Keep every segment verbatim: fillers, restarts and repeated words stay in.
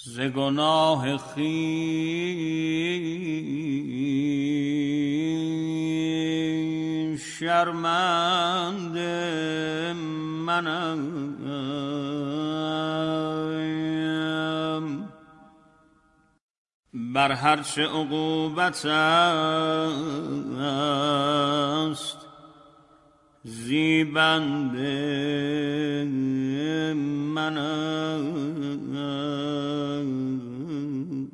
ز گناه خویش شرمنده منم، بر هرچه عقوبت است زیبنده منم.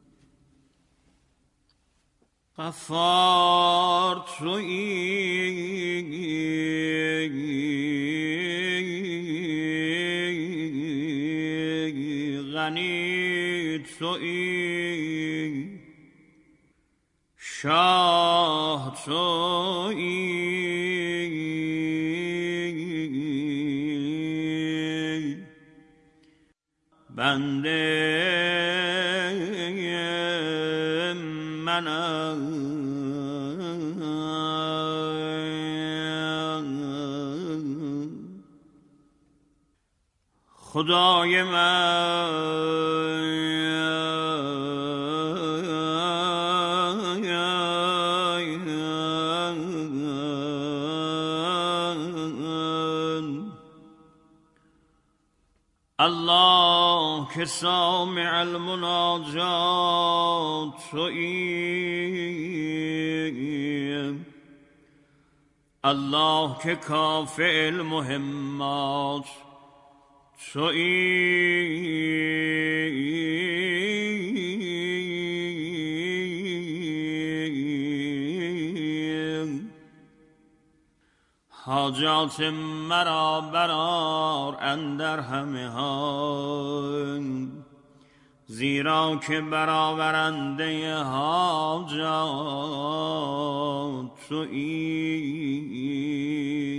غفار تویی، غنی تویی، شاه تویی، بنده منم. خدای من الله که سامع المناجات تویی، الله که کافئ المهمات تویی. حاجات مرا برآر اندر همه حال، زیرا که برآورنده حاجات تویی.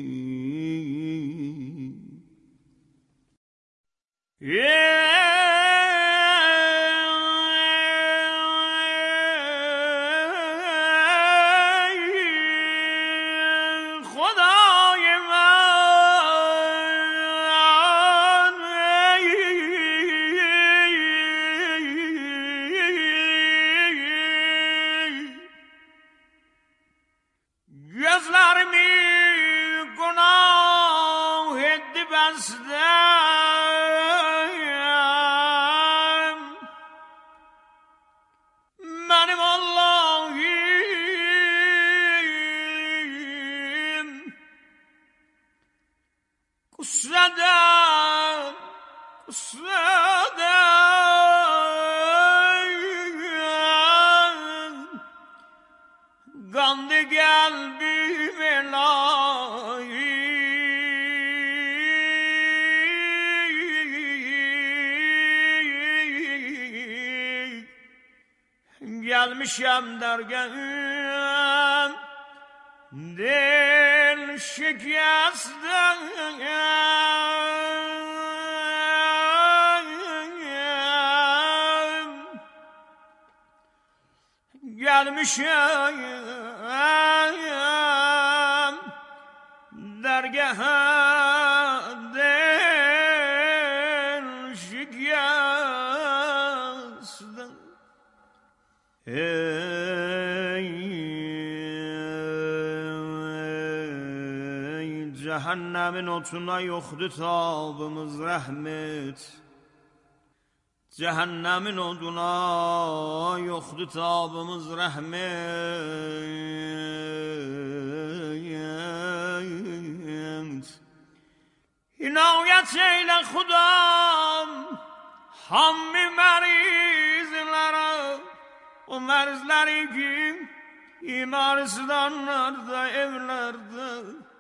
Sadam, sadam, gande qalbi velai, gelmişem dergahım del şikayetden. Gelmişim dergaha del şikayetden. Ey cehennemin otuna yoktu tabımız rahmet, cehennemin oduna yoktu tabımız rahmet. İnayet eyle Khudam hammi merizlere, o merizleri ki imarisdanlarda evlerde